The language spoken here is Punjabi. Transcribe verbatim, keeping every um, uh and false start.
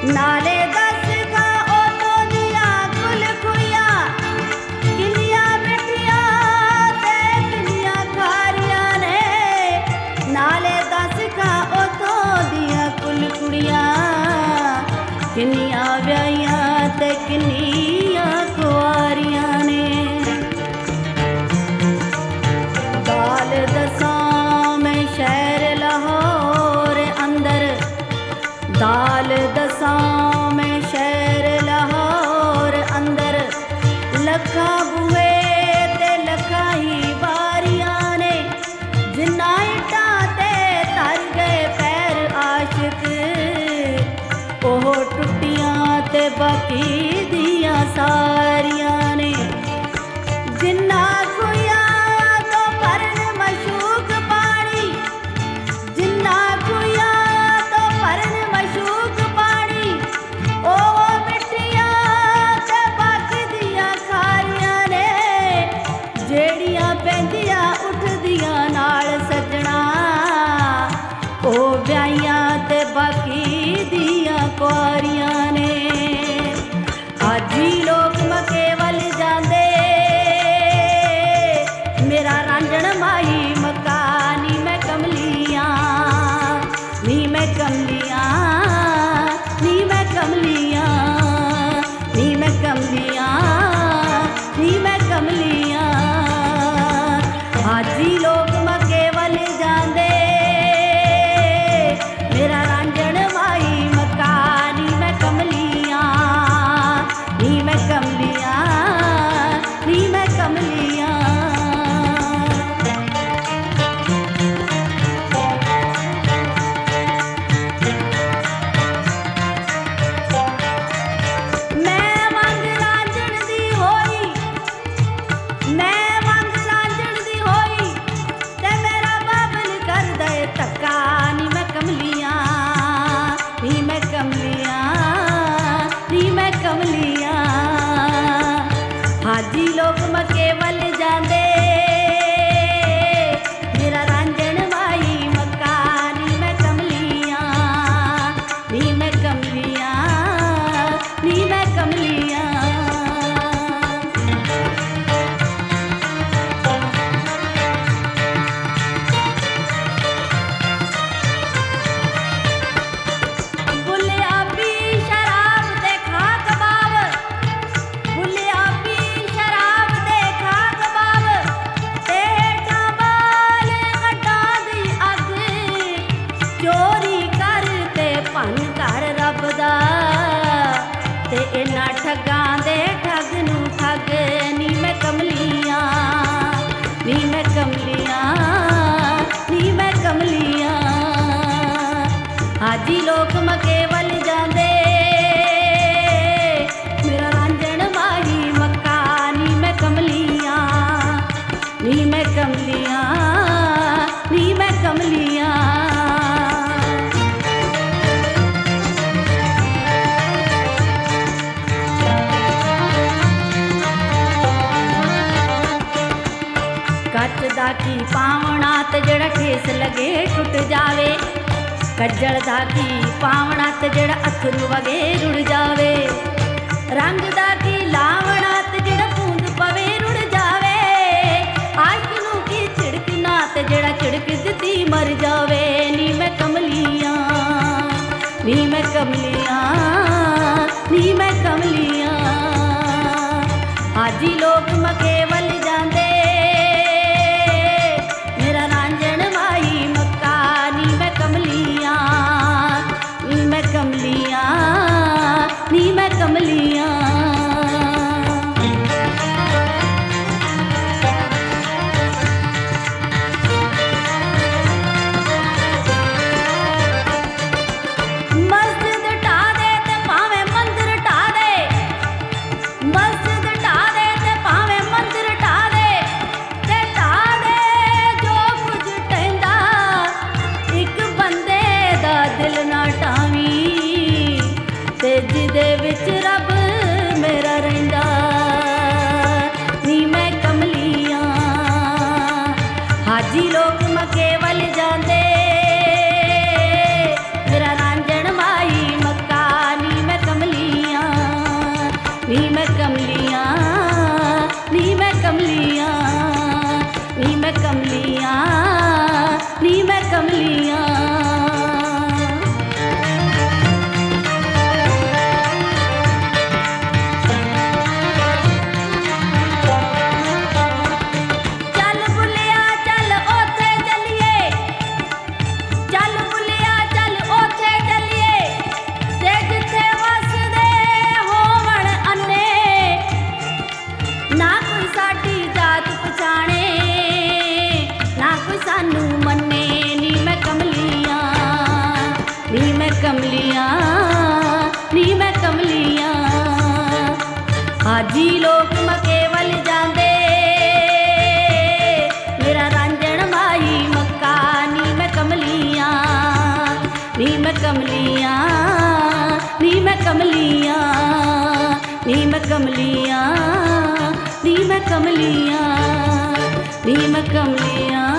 ਨਾਲੇ ਦੱਸ ਗਾ ਉਦੋਂ ਦੀਆਂ ਕੁਲ ਕੁੜੀਆਂ ਕਿੰਨੀਆਂ ਮਿੱਠੀਆਂ ਤੇ ਕਿੰਨੀਆਂ ਖਾਰੀਆਂ ਨੇ। ਨਾਲੇ ਦੱਸ ਗਾ ਉਦੋਂ ਦੀਆਂ ਕੁਲ ਕੁੜੀਆਂ ਕਿੰਨੀਆਂ ਵਿਆਹੀਆਂ ਤੇ ਕਿੰਨੀਆਂ ਕੁਆਰੀਆਂ ਨੇ। ਦਾਲ ਦਸਾਂ ਮੈਂ ਸ਼ਹਿਰ ਲਾਹੌਰ ਅੰਦਰ, ਦਾਲ ਦਸਾਂ ਮੈਂ ਸ਼ਹਿਰ ਲਾਹੌਰ ਅੰਦਰ, ਲੱਖਾਂ ਬੂਹੇ ਤੇ ਲੱਖਾਂ ਹੀ ਬਾਰੀਆਂ ਨੇ। ਜਿੰਨਾ ਇੱਟਾਂ ਤੇ ਧਰ ਗਏ ਪੈਰ ਆਸ਼ਿਕ, ਉਹ ਟੁੱਟੀਆਂ ਤੇ ਬਾਕੀ ਦੀਆਂ ਸਾਰੀਆਂ ਨੇ। ਜਿੰਨਾ ਖੂਹਾਂ ਤੋਂ ਭਰਨ ਮਸ਼ੂਕ ਪਾਣੀ, ਜਿੰਨਾ ਖੂਹਾਂ ਤੋਂ ਭਰਨ ਮਸ਼ੂਕ ਪਾਣੀ, ਉਹ ਮਿੱਠੀਆਂ ਤੇ ਬਾਕੀ ਦੀਆਂ ਖਾਰੀਆਂ ਨੇ। ਜਿਹੜੀਆਂ ਪੈਂਦੀਆਂ ਉੱਠਦੀਆਂ ਨਾਲ ਸੱਜਣਾ, ਉਹ ਵਿਆਹੀਆਂ ਤੇ ਬਾਕੀ ਦੀਆਂ ਕੁਆਰੀਆਂ ਨੇ। ਅੱਜ ਹੀ ਲੋਕ ਮੱਕੇ ਵੱਲ ਜਾਂਦੇ, ਮੇਰਾ ਰਾਂਝਣ ਮਾਈ ਮੱਕਾ ਨੀ ਮੈਂ ਕਮਲੀਆਂ, ਨੀ ਮੈਂ ਕਮਲੀਆਂ, ਨੀ ਮੈਂ ਕਮਲੀਆਂ, ਨੀ ਮੈਂ ਕਮਲੀਆਂ, ਨੀ ਮੈਂ ਕਮਲੀਆਂ। ਅੱਜ ਹੀ ਲੋਕ ਮੱਕੇ ਵੱਲ ਜਾਂਦੇ, ਮੇਰਾ ਰਾਂਝਣ ਮਾਈ ਮੱਕਾ ਨੀ ਮੈਂ ਕਮਲੀਆਂ, ਨੀ ਮੈਂ ਕਮਲੀਆਂ, ਨੀ ਮੈਂ ਕਮਲੀਆਂ। ਮੈਂ ਵਾਂਗ ਰਾਂਝਣ ਦੀ ਹੋਈ, ਮੈਂ ਵਾਂਗ ਰਾਂਝਣ ਦੀ ਹੋਈ, ਤੇ ਮੇਰਾ ਬਾਬਲ ਕਰਦਾ ਏ ਧੱਕਾ ਨੀ ਮੈਂ ਕਮਲੀਆਂ, ਨੀ ਮੈਂ ਕਮਲੀਆਂ, ਨੀ ਮੈਂ ਕਮਲੀਆਂ। ਹਾਜੀ ਲੋਕ ਮੱਕੇ ਵੱਲ ਜਾਂਦੇ, ਮੇਰਾ ਰਾਂਝਣ ਮਾਈ ਮੱਕਾ ਨੀ ਮੈਂ ਕਮਲੀਆਂ, ਨੀ ਮੈਂ ਕਮਲੀਆਂ, ਨੀ ਮੈਂ ਕਮਲੀਆਂ। ਗੁਲਾਬੀ ਸ਼ਰਾਬ ਦੇ ਖਾ ਕਬਾਬ, ਗੁਲਾਬੀ ਸ਼ਰਾਬ ਦੇ ਖਾ ਕਬਾਬ, ਤੇ ਹੇਠਾਂ ਬਾਲ ਕੱਢਾਂ ਦੀ ਅੱਗ, ਚੋਰੀ ਕਰ ਤੇ ਭੰਨ ਘਰ ਰੱਬ ਦਾ, ਤੇ ਇਹਨਾਂ ਠੱਗਾਂ ਦੇ ਠੱਗ ਨੂੰ ਠੱਗ ਨੀ ਮੈਂ ਕਮਲੀਆਂ, ਨੀ ਮੈਂ ਕਮਲੀਆਂ, ਨੀ ਮੈਂ ਕਮਲੀਆਂ। ਹਾਜੀ ਲੋਕ ਮੱਕੇ ਵੱਲ ਜਾਂਦੇ, ਮੇਰਾ ਰਾਂਝਣ ਮਾਈ ਮੱਕਾ ਨੀ ਮੈਂ ਕਮਲੀਆਂ, ਨੀ ਮੈਂ ਕਮਲੀਆਂ, ਨੀ ਮੈਂ ਕਮਲੀਆਂ। ਕੱਚ ਦਾ ਕੀ ਪਾਵਣਾ ਤੇ ਜਿਹੜਾ ਠੇਸ ਲਗੇ ਟੁੱਟ ਜਾਵੇ, ਕੱਜਲ ਦਾ ਕੀ ਪਾਵਣਾ ਤੇ ਜਿਹੜਾ ਅਥਰੂ ਵਗੇ ਰੁੜ ਜਾਵੇ, ਰੰਗ ਦਾ ਕੀ ਲਾਵਣਾ ਤੇ ਜਿਹੜਾ ਬੂੰਦ ਪਵੇ ਰੁੜ ਜਾਵੇ, ਆਸ਼ਕ ਨੂੰ ਕੀ ਝਿੜਕਣਾ ਤੇ ਜਿਹੜਾ ਝਿੜਕ ਦਿੱਤੀ ਮਰ ਜਾਵੇ। ਨੀ ਮੈਂ ਕਮਲੀਆਂ, ਨੀ ਮੈਂ ਕਮਲੀਆਂ, ਨੀ ਮੈਂ ਕਮਲੀਆਂ। ਹਾਜੀ ਲੋਕ ਮੱਕੇ ਵੱਲ ਜਾਂਦੇ, ਮੇਰਾ ਰਾਂਝਣ ਮਾਈ ਮੱਕਾ ਨੀ ਮੈਂ ਕਮਲੀਆਂ, ਨੀ ਮੈਂ ਕਮਲੀਆਂ, ਨੀ ਮੈਂ ਕਮਲੀਆਂ। ਮਸਜਿਦ ਢਾ ਦੇ ਤੇ ਭਾਵੇਂ ਮੰਦਰ ਢਾ ਦੇ, ਮਸਜਿਦ ਢਾ ਦੇ ਤੇ ਭਾਵੇਂ ਮੰਦਰ ਢਾ ਦੇ, ਤੇ ਢਾ ਦੇ ਜੋ ਕੁਝ ਟਹਿੰਦਾ, ਇੱਕ ਬੰਦੇ ਦਾ ਦਿਲ ਨਾ ਢਾਵੀਂ, ਤੇ ਜਿਹਦੇ ਵਿੱਚ ਰੱਬ ਨੀ ਮੈਂ ਕਮਲੀਆਂ ਨੀ ਮੈਂ ਕਮਲੀਆਂ ਹਾਜੀ ਲੋਕ ਮੱਕੇ ਵੱਲ ਜਾਂਦੇ ਮੇਰਾ ਰਾਂਝਣ ਮਾਈ ਮੱਕਾ ਨੀ ਮੈਂ ਕਮਲੀਆਂ ਨੀ ਮੈਂ ਕਮਲੀਆਂ ਨੀ ਮੈਂ ਕਮਲੀਆਂ ਨੀ ਮੈਂ ਕਮਲੀਆਂ ਨੀ ਮੈਂ ਕਮਲੀਆਂ ਨੀ ਮੈਂ ਕਮਲੀਆਂ